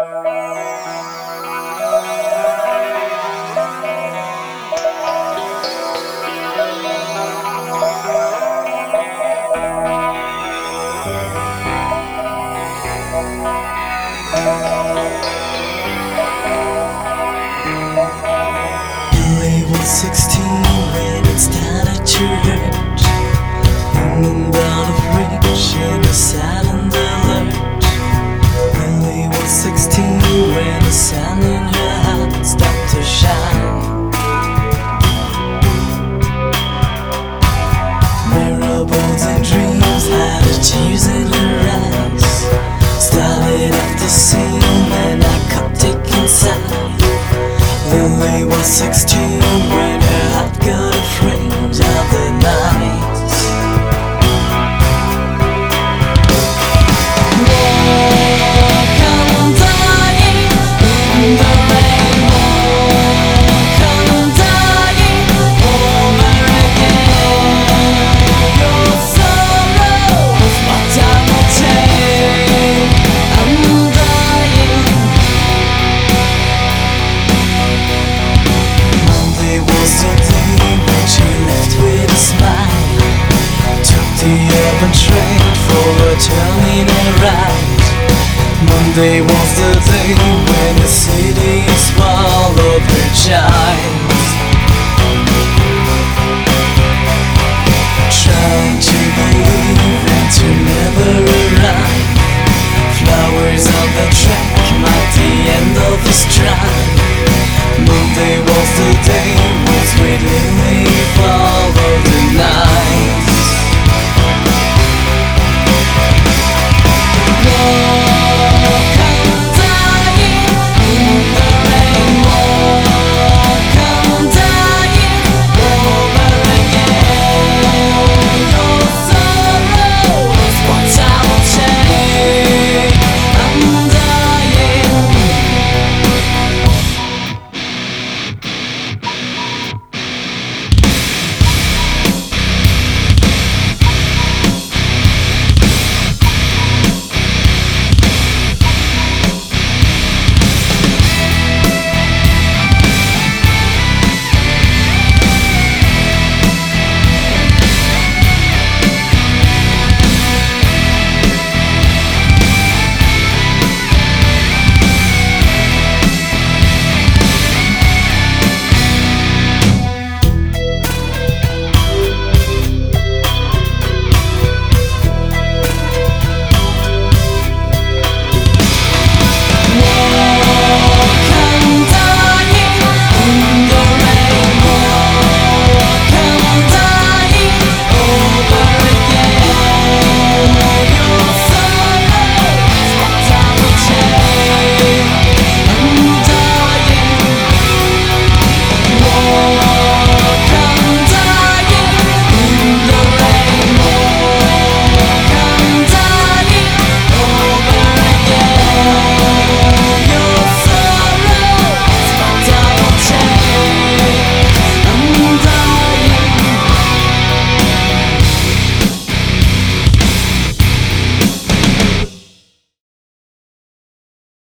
Label 16 when it started to hurt. Moved out of reach in a silent alert. Label 16 when the sun in her heart stopped to shine. Miracles and dreams had the tears in her eyes. Started off the scene and narcotic inside. Lily was 16 when her heart got afraid of the night. Walk on dying in the rain. Walk on dying over again. Your sorrows, what time will take. I'm dying. Monday was the day when she left with a smile. Took the urban train for a terminal ride. Monday was the day when the city swallowed her child. Trying to believe and to never arrive. Flowers on the train.